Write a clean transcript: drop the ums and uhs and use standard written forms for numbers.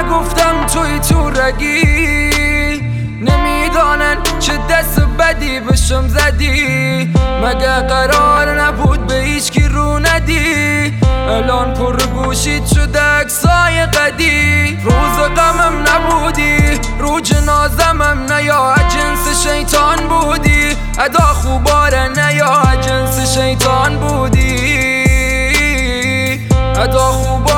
نگفتم توی تو رگی، نمیدانن چه دست بدی بشم زدی. مگه قرار نبود به هیچ کی رو ندی؟ الان پر گوشید شده عکسای قدی. روز غمم نبودی، رو جنازمم نه یا جنس شیطان بودی. ادا خوباره نه یا جنس شیطان بودی. ادا خوب